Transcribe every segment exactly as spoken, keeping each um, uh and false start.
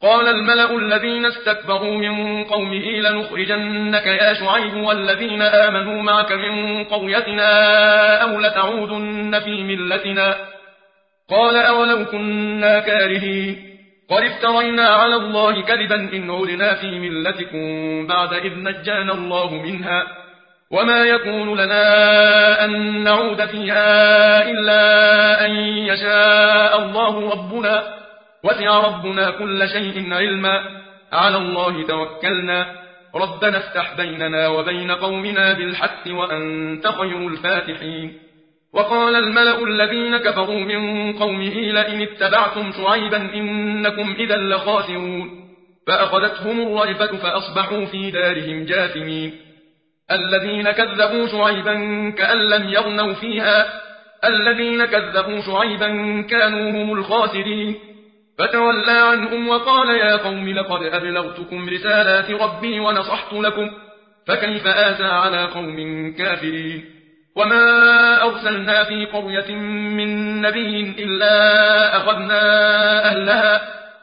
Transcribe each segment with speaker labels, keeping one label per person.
Speaker 1: قال الملأ الذين استكبروا من قومه لنخرجنك يا شعيب والذين آمنوا معك من قريتنا أو لتعودن في ملتنا قال أولو كنا كارهين قد افترينا على الله كذبا إن عدنا في ملتكم بعد إذ نجانا الله منها وما يكون لنا أن نعود فيها إلا أن يشاء الله ربنا وسع ربنا كل شيء علما على الله توكلنا ربنا افتح بيننا وبين قومنا بالحق وأنت خير الفاتحين وقال الملأ الذين كفروا من قومه لئن اتبعتم شعيبا إنكم إذا لخاسرون فأخذتهم الرجفة فأصبحوا في دارهم جاثمين الذين كذبوا شعيبا كأن لم يغنوا فيها الذين كذبوا شعيبا كانوا هم الخاسرين فتولى عنهم وقال يا قوم لقد أبلغتكم رسالات ربي ونصحت لكم فكيف آسى على قوم كافرين وما أرسلنا في قرية من نبي إلا أخذنا أهلها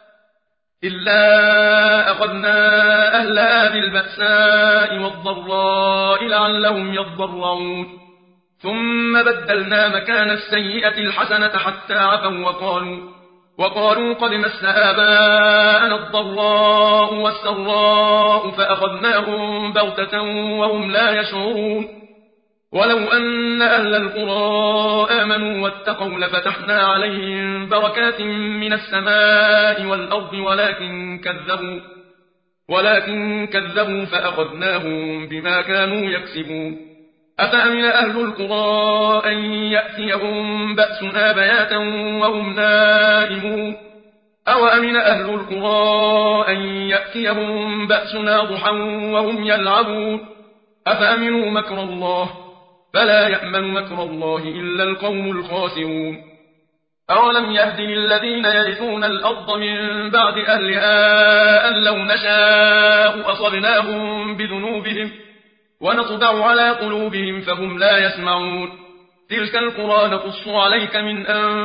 Speaker 1: إلا أخذنا أهلها بالبأساء والضراء لعلهم يضرعون ثم بدلنا مكان السيئة الحسنة حتى عفوا وقالوا وقالوا قد مس آباءنا الضراء والسراء فأخذناهم بغتة وهم لا يشعرون ولو أن أهل القرى آمنوا واتقوا لفتحنا عليهم بركات من السماء والأرض ولكن كذبوا ولكن كذبوا فأخذناهم بما كانوا يكسبون أفأمن أهل القرى أن يأتيهم بأسنا بياتا وهم نائمون أو أمن أهل القرى أن يأتيهم بأسنا ضحى وهم يلعبون أفأمنوا مكر الله فلا يأمن مكر الله إلا القوم الخاسرون أولم يهد للذين يرثون الأرض من بعد أهلها أن لو نشاء أصبناهم بذنوبهم ونطبع على قلوبهم فهم لا يسمعون تلك القرى نقص عليك من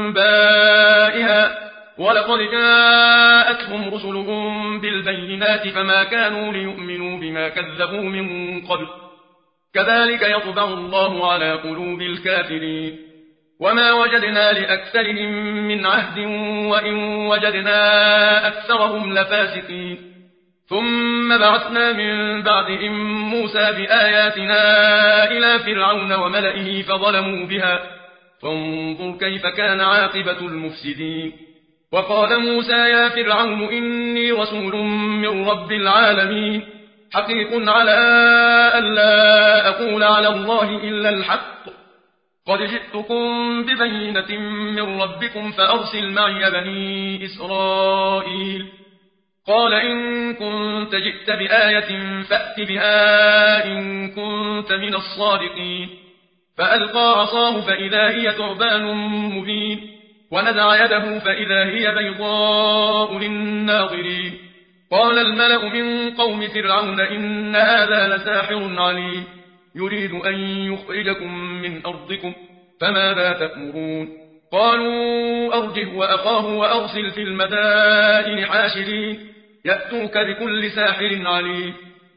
Speaker 1: أنبائها ولقد جاءتهم رسلهم بالبينات فما كانوا ليؤمنوا بما كذبوا من قبل كذلك يطبع الله على قلوب الكافرين وما وجدنا لأكثرهم من عهد وإن وجدنا أكثرهم لفاسقين ثم بعثنا من بعدهم موسى بآياتنا إلى فرعون وملئه فظلموا بها فانظر كيف كان عاقبة المفسدين وقال موسى يا فرعون إني رسول من رب العالمين حقيق على أن لا أقول على الله إلا الحق قد جئتكم ببينة من ربكم فأرسل معي بني إسرائيل قال إن كنت جئت بآية فأت بها إن كنت من الصادقين فألقى عصاه فإذا هي ثعبان مبين ونزع يده فإذا هي بيضاء للناظرين قال الملأ من قوم فرعون إن هذا لساحر عليم يريد أن يخرجكم من أرضكم فماذا تأمرون قالوا أرجه وأخاه وأرسل في المدائن حاشرين يأتوك بكل ساحر عليم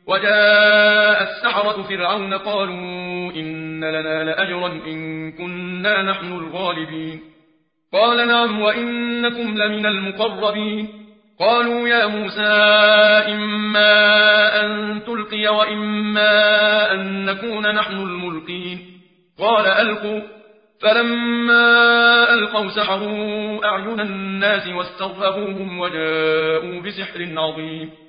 Speaker 1: وجاء السحرة فرعون قالوا إن لنا لأجرا إن كنا نحن الغالبين قال نعم وإنكم لمن المقربين قالوا يا موسى إما أن تلقي وإما أن نكون نحن الملقين قال ألقوا فلما ألقوا سحروا أعين الناس واسترهبوهم وجاءوا بسحر عظيم